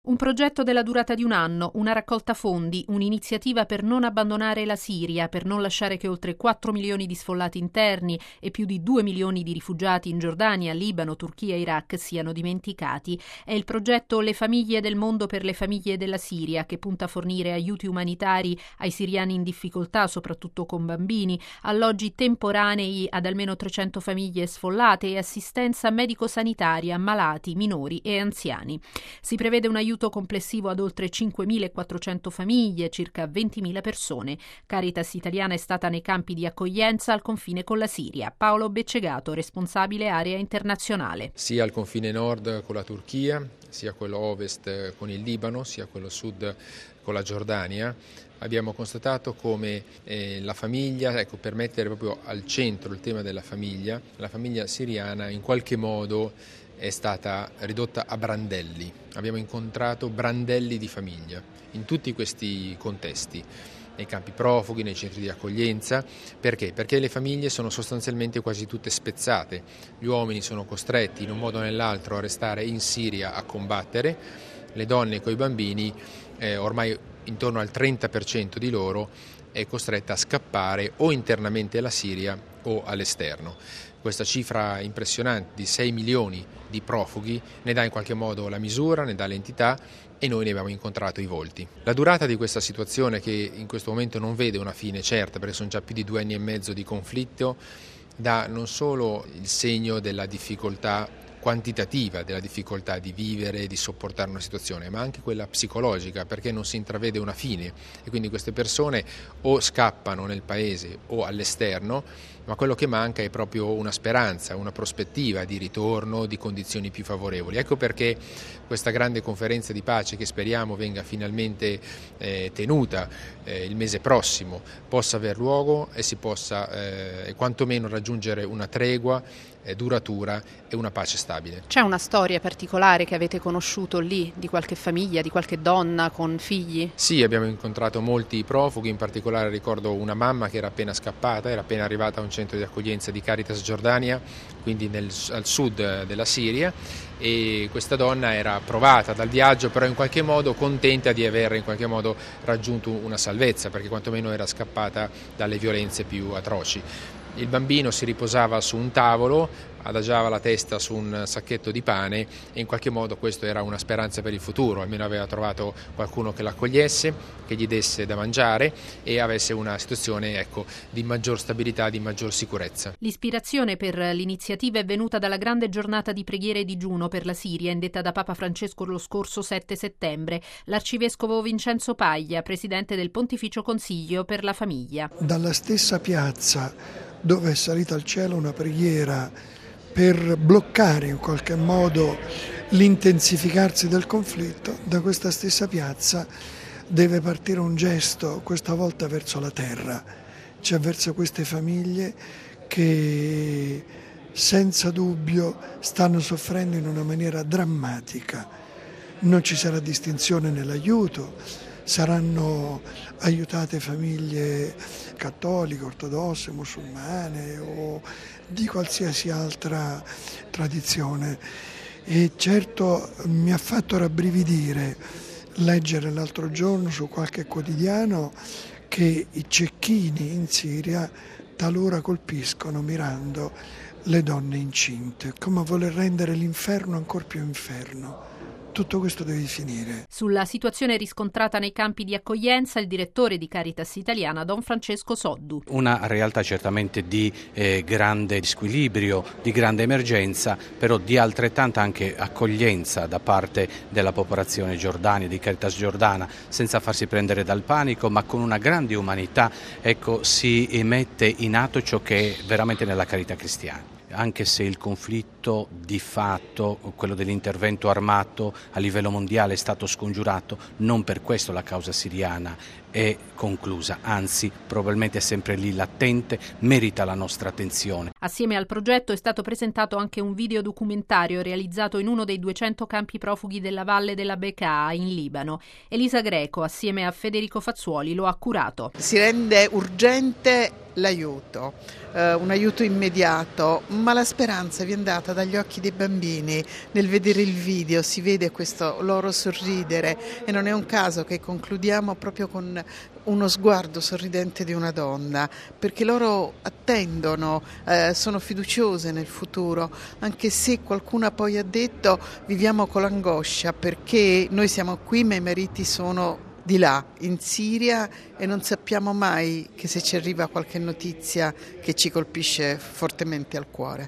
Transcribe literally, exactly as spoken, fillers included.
Un progetto della durata di un anno, una raccolta fondi, un'iniziativa per non abbandonare la Siria, per non lasciare che oltre quattro milioni di sfollati interni e più di due milioni di rifugiati in Giordania, Libano, Turchia e Iraq siano dimenticati. È il progetto Le famiglie del mondo per le famiglie della Siria, che punta a fornire aiuti umanitari ai siriani in difficoltà, soprattutto con bambini, alloggi temporanei ad almeno trecento famiglie sfollate e assistenza medico-sanitaria a malati, minori e anziani. Si prevede un aiuto complessivo ad oltre cinquemilaquattrocento famiglie, circa ventimila persone. Caritas Italiana è stata nei campi di accoglienza al confine con la Siria. Paolo Beccegato, responsabile area internazionale. Sia al confine nord con la Turchia, sia quello ovest con il Libano, sia quello sud con la Giordania. Abbiamo constatato come eh, la famiglia, ecco, per mettere proprio al centro il tema della famiglia, la famiglia siriana in qualche modo è stata ridotta a brandelli. Abbiamo incontrato brandelli di famiglia in tutti questi contesti, nei campi profughi, nei centri di accoglienza. Perché? Perché le famiglie sono sostanzialmente quasi tutte spezzate. Gli uomini sono costretti in un modo o nell'altro a restare in Siria a combattere, le donne con i bambini, eh, ormai intorno al trenta per cento di loro è costretta a scappare o internamente alla Siria o all'esterno. Questa cifra impressionante di sei milioni di profughi ne dà in qualche modo la misura, ne dà l'entità e noi ne abbiamo incontrato i volti. La durata di questa situazione, che in questo momento non vede una fine certa perché sono già più di due anni e mezzo di conflitto, dà non solo il segno della difficoltà quantitativa, della difficoltà di vivere, di sopportare una situazione, ma anche quella psicologica, perché non si intravede una fine e quindi queste persone o scappano nel paese o all'esterno, ma quello che manca è proprio una speranza, una prospettiva di ritorno, di condizioni più favorevoli. Ecco perché questa grande conferenza di pace, che speriamo venga finalmente eh, tenuta eh, il mese prossimo, possa aver luogo e si possa eh, quantomeno raggiungere una tregua eh, duratura e una pace stabile. C'è una storia particolare che avete conosciuto lì, di qualche famiglia, di qualche donna con figli? Sì, abbiamo incontrato molti profughi, in particolare ricordo una mamma che era appena scappata, era appena arrivata a un centro di accoglienza di Caritas Giordania, quindi nel, al sud della Siria, e questa donna era provata dal viaggio, però in qualche modo contenta di aver in qualche modo raggiunto una salvezza, perché quantomeno era scappata dalle violenze più atroci. Il bambino si riposava su un tavolo, adagiava la testa su un sacchetto di pane e in qualche modo questo era una speranza per il futuro, almeno aveva trovato qualcuno che l'accogliesse, che gli desse da mangiare e avesse una situazione, ecco, di maggior stabilità, di maggior sicurezza. L'ispirazione per l'iniziativa è venuta dalla grande giornata di preghiera e digiuno per la Siria indetta da Papa Francesco lo scorso sette settembre. L'arcivescovo Vincenzo Paglia, presidente del Pontificio Consiglio per la Famiglia. Dalla stessa piazza dove è salita al cielo una preghiera per bloccare in qualche modo l'intensificarsi del conflitto, da questa stessa piazza deve partire un gesto, questa volta verso la terra, cioè verso queste famiglie che senza dubbio stanno soffrendo in una maniera drammatica. Non ci sarà distinzione nell'aiuto, saranno aiutate famiglie cattoliche, ortodosse, musulmane o di qualsiasi altra tradizione. E certo mi ha fatto rabbrividire leggere l'altro giorno su qualche quotidiano che i cecchini in Siria talora colpiscono mirando le donne incinte, come a voler rendere l'inferno ancor più inferno. Tutto questo deve finire. Sulla situazione riscontrata nei campi di accoglienza, il direttore di Caritas Italiana, Don Francesco Soddu. Una realtà certamente di eh, grande squilibrio, di grande emergenza, però di altrettanta anche accoglienza da parte della popolazione giordana, di Caritas Giordana, senza farsi prendere dal panico, ma con una grande umanità, ecco, si mette in atto ciò che è veramente nella carità cristiana. Anche se il conflitto di fatto, quello dell'intervento armato a livello mondiale è stato scongiurato, non per questo la causa siriana è conclusa, anzi probabilmente è sempre lì latente, merita la nostra attenzione. Assieme al progetto è stato presentato anche un videodocumentario realizzato in uno dei duecento campi profughi della valle della Bekaa in Libano. Elisa Greco, assieme a Federico Fazzuoli, lo ha curato. Si rende urgente l'aiuto, eh, un aiuto immediato, ma la speranza viene data nata dagli occhi dei bambini. Nel vedere il video si vede questo loro sorridere e non è un caso che concludiamo proprio con uno sguardo sorridente di una donna, perché loro attendono, eh, sono fiduciose nel futuro, anche se qualcuno poi ha detto viviamo con l'angoscia perché noi siamo qui ma i mariti sono di là, in Siria, e non sappiamo mai che se ci arriva qualche notizia che ci colpisce fortemente al cuore.